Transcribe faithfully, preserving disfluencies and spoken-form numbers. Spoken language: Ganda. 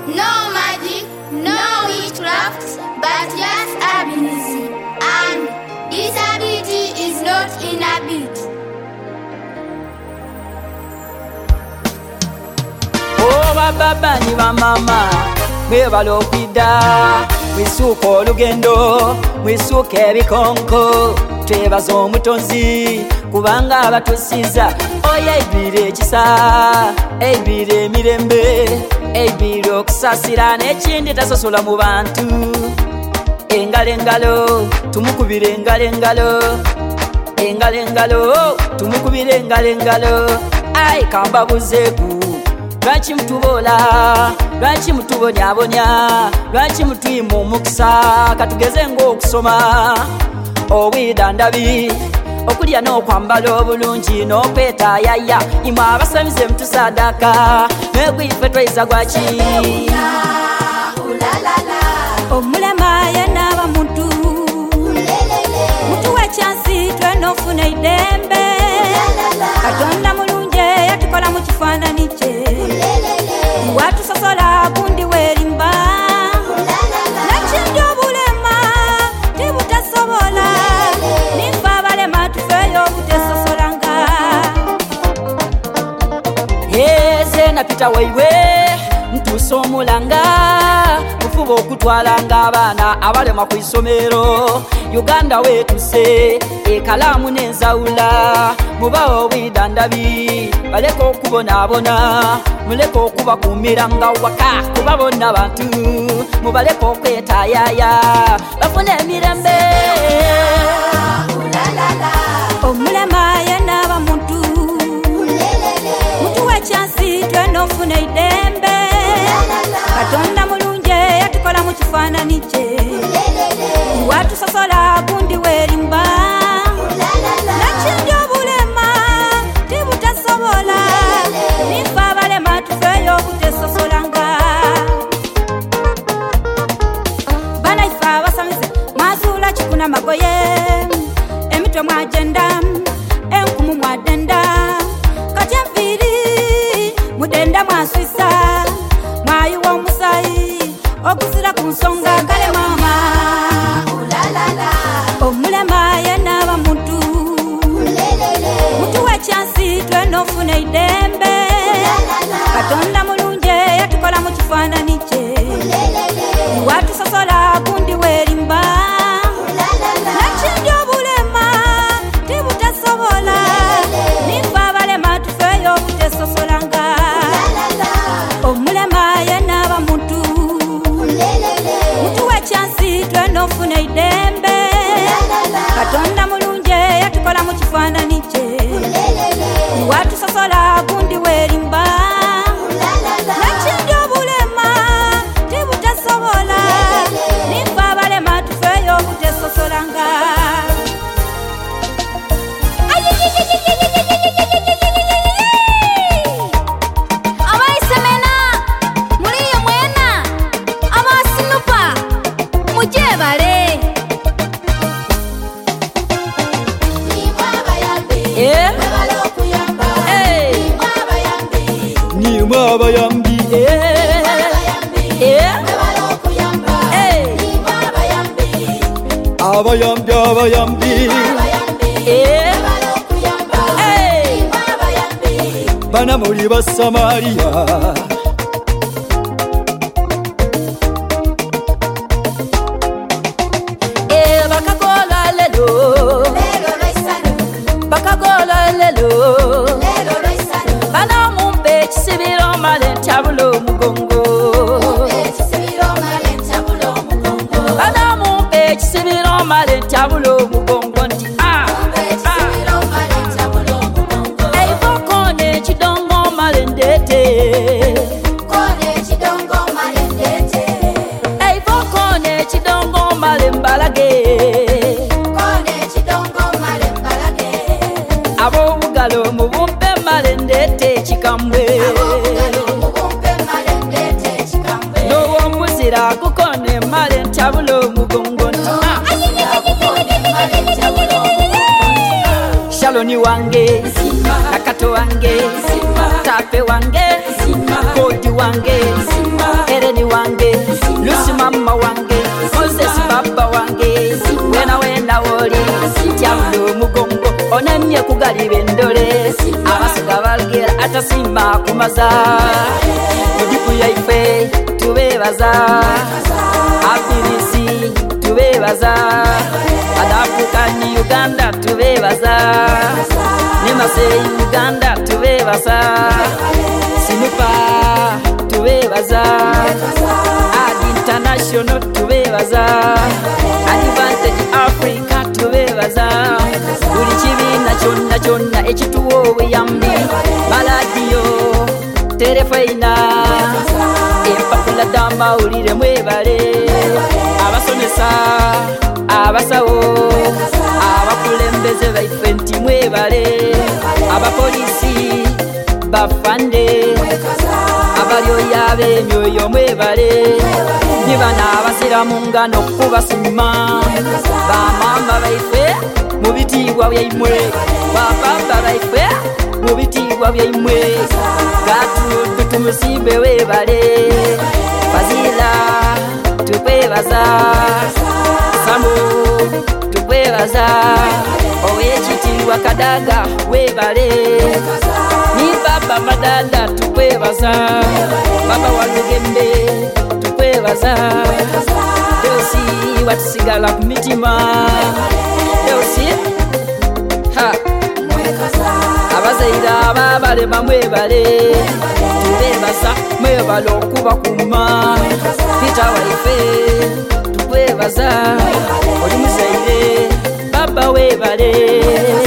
No magic, no witchcraft, but just ability. And this ability is not in a bit. Oh, baba ni mama, mwebala okwidda, mwisuuka olugendo, mwisuuka ebikonko, twebaza omutonzi, kubanga abatusiza. Oya eibire ekisa, eibire emirembe, eibire okusasira n'ekindi tasosola mu bantu. Engalo engalo, tumukubire engalo engalo, engalo engalo, tumukubire engalo engalo. Ai kambabuzeku, lwaki mutubola, lwaki mutubonyabonya, lwaki mutuyima omukisa, katugeze ng'okusoma obwida ndabi, okulya n'okwambala obulungi n'okwetaayaya. Imwe abasamize mutusadaka, negwife twayiza gwaki omulema yenaaba muntu, mutuwa ekyansi twenofuna idembe. Katonda mulungi yatukola mu kifaananyi kye, watusosola gundi werimba. Nakindi obulema tibutasobola, nife abalema tufeeyo obutesosolanga. eze napita waiwe ntuusa omulanga, mufuba okutwalanga abaana abalema ku isomero. Uganda wetuse ekalaamu n'enzawula, mubawa obwida ndabi, baleka okubonaabona, muleka okubakuumiranga waka, kuba bonna bantu, mubaleka okwetaayaya, bafune emirembe. Omulema yenaaba muntu, mutuwa ekyansi twenofuna idembe. Katonda mulungi yatukola mu kifaananyi kye, watusosola gundi werimba. Nakindi obulema tibutasobola, nife abalema tufeeyo obutesosolanga. Banaife abasamize mwazuula kikuna magoye, emitwe mwagenda, enkumu mwadenda, kati enviiri mudenda mwaswisa, mwayiwa omusayi oguzira ku nsonga. Kale mama omulema yenaaba muntu, mutuwa ekyansi twenofuna idembe. Katonda mulungi yatukola mu kifaananyi kye, watusosola gundi werimba. Nakindi obulema tibutasobola, nife abalema tufeeyo obutesosolanga. Omulema yenaaba muntu, mutuwa ekyansi twenofuna idembe. Katonda mulungi yatukola mu kifaananyi kye, watusosola gundi werimba. Nakindi obulema tibutasobola, nife abalema tufeeyo obutesosolanga. Abaisemena, muriyo mwena, abasinupa, mujebale. Eh? Hey. Nimwe abayambi. Eh. Eh. Hey. Abayambi abayambi. Eh. Hey. Bana muri basamariya, eh bakagola lelo, bakagola lelo, bana mumpe ekisibiro male ntabulo mugongo, bana mumpe ekisibiro male ntabulo mugongo nti ah eivoko n'ekidongo male ndete, eivoko n'ekidongo male mbalage, ab'obugalo mubumpe male ndete ekikambwe, n'obwomuzira kukone male ntabulo mugongo nti ah Shaloni wange, Nakato wange, Tape wange, Kodi wange, Ereni abakugali b'endole abasiga balgera atasimba kumaza mudiku yaife tubebaza abirisi tubebaza adafukani Uganda tubebaza nemasei Uganda tubebaza sinupa tubebaza ad international tubebaza advantage Africa tubebaza buli kibiina kyonna kyonna ekituwa obuyambi baladiyo terefayina empapula d'amawulire mwebale abasomesa abasawo abakulembeze baife nti mwebale abapolisi bafande abalyoya ab'emyoyo mwebale nibana abasiramu nga n'okubasima bamama baife mu bitiibwa byaimwe bapapa baife mu bitiibwa byaimwe gatudu tumusimbe webale Fazila tukwebaza Samu tukwebaza owekitiibwa Kadaga webale ni baba Madanda tukwebaza baba Walugembe tukwebaza Deusi watusigala ku mitima Deusi ha abazaira ababalema mwebale tubebaza mwebale okubakuma Peter waife tukwebaza oli muzaire baba webale